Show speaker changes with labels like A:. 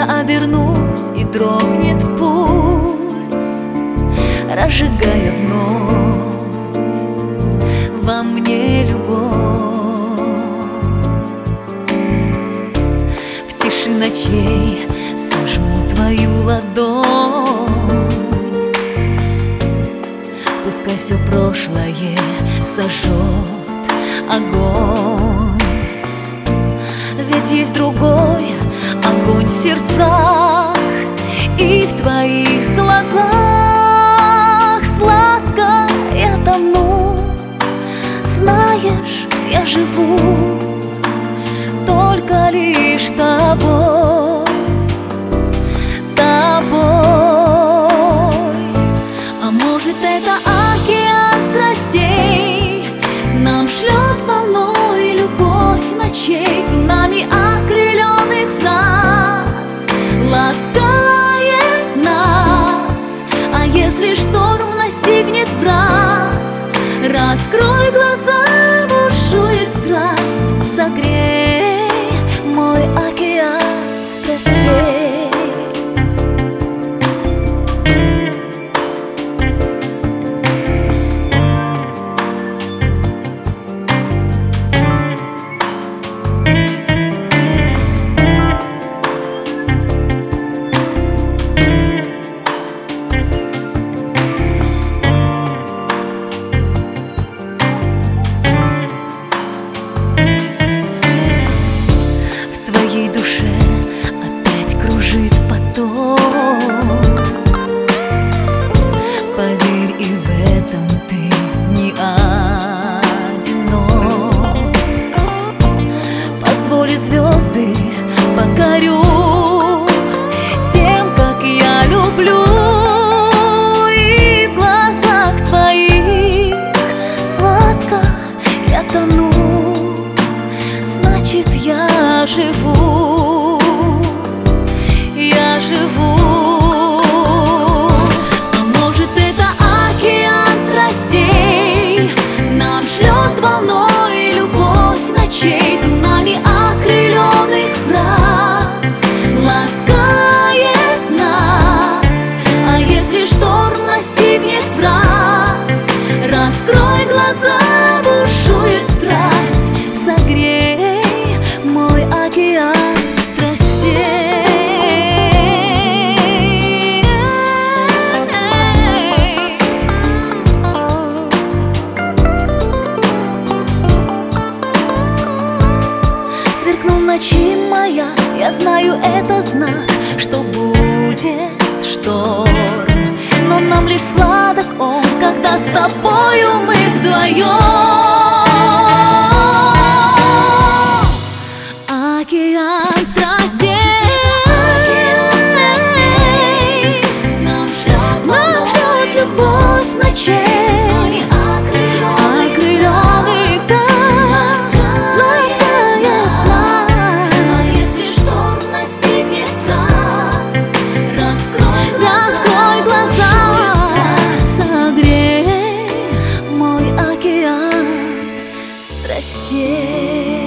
A: я обернусь, и дрогнет пульс, разжигая вновь во мне любовь. В тиши ночей сожму твою ладонь, пускай все прошлое сожжет огонь. Ведь есть другой огонь в сердцах и в твоих глазах. Сладко я тону, знаешь, я живу только лишь тобой, тобой. А может, это океан страстей нам шлет волной любовь ночей, цунами окрыленных фраз ласкает нас. А если шторм настигнет в раз, раскрой глаза, бушует страсть, согрей мой океан страстей. В твоей душе опять кружит поток. Поверь, и в этом ты не одинок. Позволь, звезды покорю тем, как я люблю. И в глазах твоих сладко я тону, значит, я живу, я живу. А может, это океан страстей нам шлет волной любовь ночей, цунами окрыленных фраз ласкает нас. А если шторм настигнет в раз, раскрой глаза, бушует страсть, согрей мой океан страстей. Сверкнул ночи моя, я знаю, это знак, что будет шторм, но нам лишь сладок он, когда с тобою мы вдвоем. Океан страстей нам шлет любовь ночей, окрыленных глаз ласкает нас. А если шторм настигнет раз, раскрой глаза, согрей мой океан страстей.